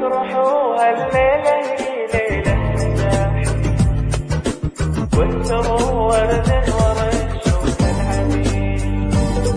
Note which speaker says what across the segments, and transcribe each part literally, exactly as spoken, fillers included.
Speaker 1: افرحوا هالليلة هي ليلة نجاح، وانثروا ورد ورشوا العبيد.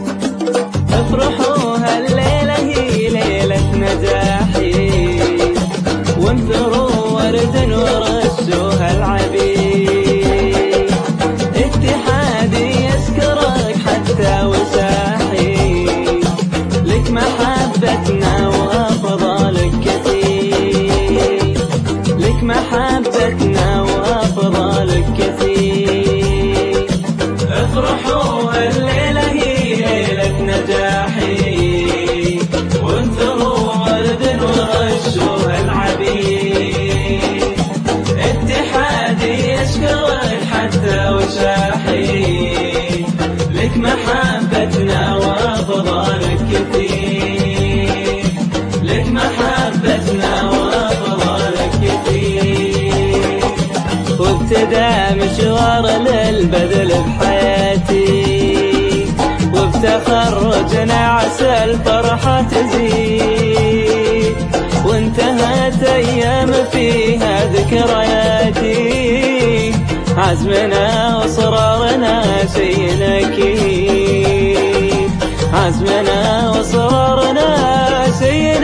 Speaker 2: افرحوا هالليلة هي ليلة نجاحي، وانثروا ورد ورشوا العبيد. اتحادي يشكرك حتى وساحي، لك محبتنا وافضالك كثير، لك محبتنا وافضالك كثير. افرحوا هالليلة هي ليلة نجاحي، وانثروا ورد ورشوا العبيد. اتحادي يشكرك حتى وشاحي، لك محبتنا وافضالك كثير، لك محبتنا وافضالك كثير. وابتدى مشوار للبذل بحياتي، وبتخرجنا عسى الفرحة تزيد. وانتهت ايام فيها ذكرياتي، عزمنا واصرارنا شيء اكيد، عزمنا واصرارنا شيء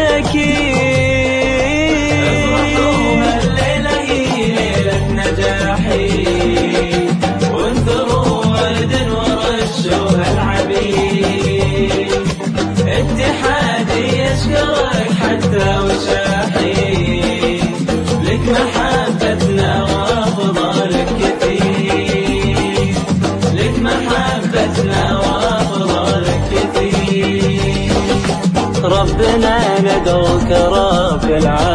Speaker 2: اكيد. افرحوا هالليلة هي ليلة نجاحي، وانثروا ورد ورشوا العبيد. اتحادي يشكرك حتى وشاحي، لك محبتنا وافضالك كثير، لك محبتنا وافضالك كثير. ربنا ندعوك رب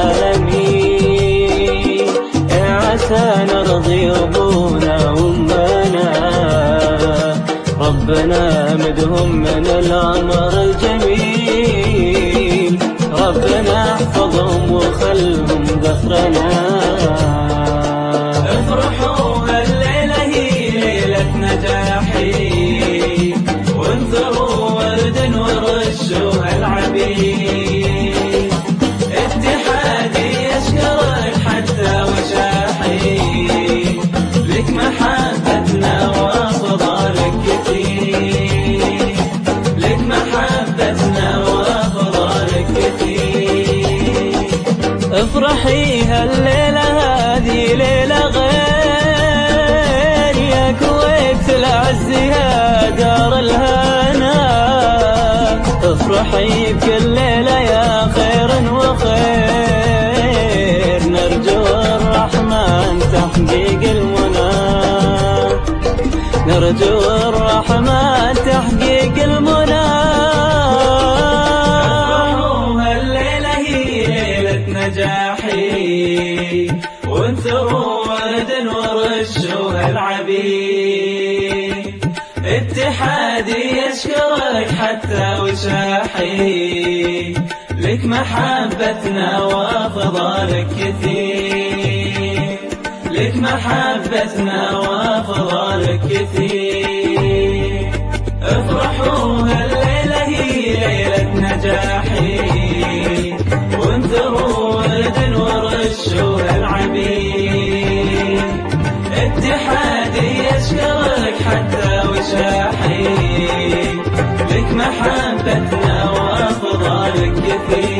Speaker 2: العالمين، عسى نرضي ابونا وامنا. ربنا مدهم من العمر الجميل، ربنا احفظهم وخلهم ذخرنا. افرحوا هالليلة هي ليلة نجاحي، وانثروا ورد ورشوا العبيد. اتحادي يشكرك حتى وشاحي، لك محبتنا وافضالك كثير، لك محبتنا وافضالك كثير. افرحي هالليلة هذه ليلة غير، يا كويت العز يا دار الهنا. افرحي بكل ليلة يا خير وخير، نرجو الرحمن تحقيق المنى، نرجو الرحمن تحقيق المنى. افرحوا هالليلة هي ليلة نجاحي، وانثروا ورد ورشوا العبيد. اتحادي يشكرك حتى وشاحي، لك محبتنا وافضالك كثير، لك محبتنا وافضالك كثير. افرحوا هالليلة هي ليلة نجاحي، وانثروا ورد ورشوا العبيد. اتحادي يشكرك حتى وشاحي، لك محبتنا وافضالك كثير.